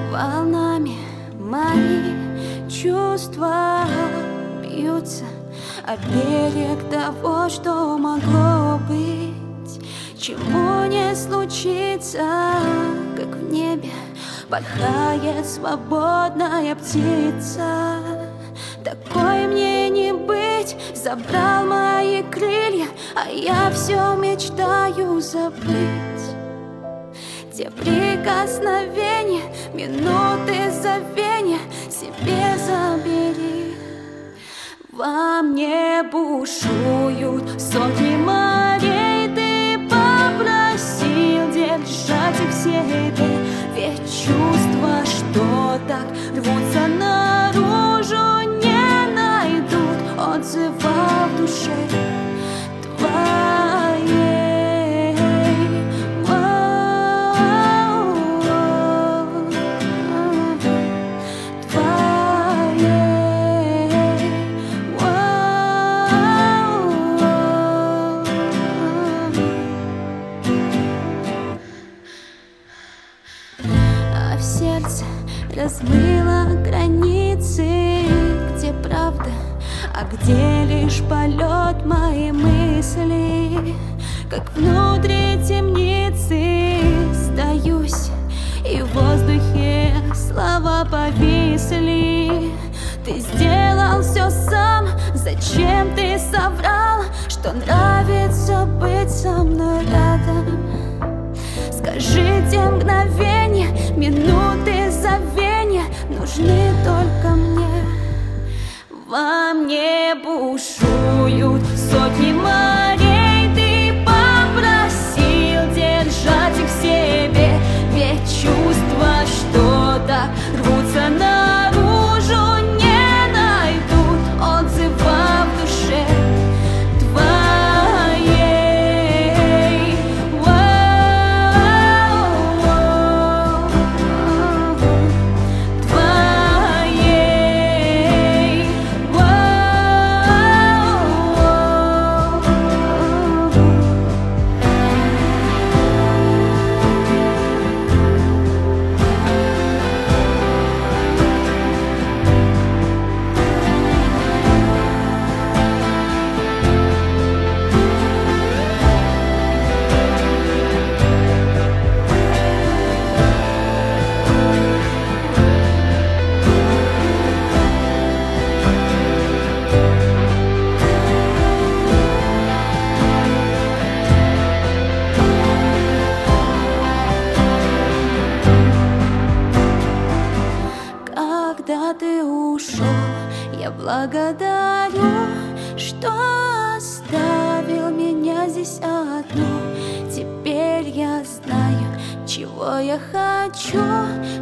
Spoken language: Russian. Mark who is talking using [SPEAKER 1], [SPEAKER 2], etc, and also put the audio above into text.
[SPEAKER 1] Волнами мои чувства бьются о берег того, что могло быть. Чему не случится, как в небе порхает свободная птица. Такой мне не быть, забрал мои крылья, а я все мечтаю забыть. Те прикосновения, минуты забвения себе забери. Во мне бушуют сотни морей, ты попросил держать их в себе. Ведь чувства, что так рвутся наружу, не найдут отзыва в душе твоей. В сердце размыло границы, где правда, а где лишь полет моей мысли. Как внутри темницы сдаюсь, и в воздухе слова повисли. Ты сделал все сам, зачем ты соврал, что нравится быть со мной рядом? Скажи, те мгновения, минуты забвения нужны только мне. Во мне бушуют сотни морей, ты попросил держать их в себе. Ведь чувства, что так рвутся наружу, не найдут отзыва в душе твоей. Когда ты ушел, я благодарю, что оставил меня здесь одну. Теперь я знаю, чего я хочу,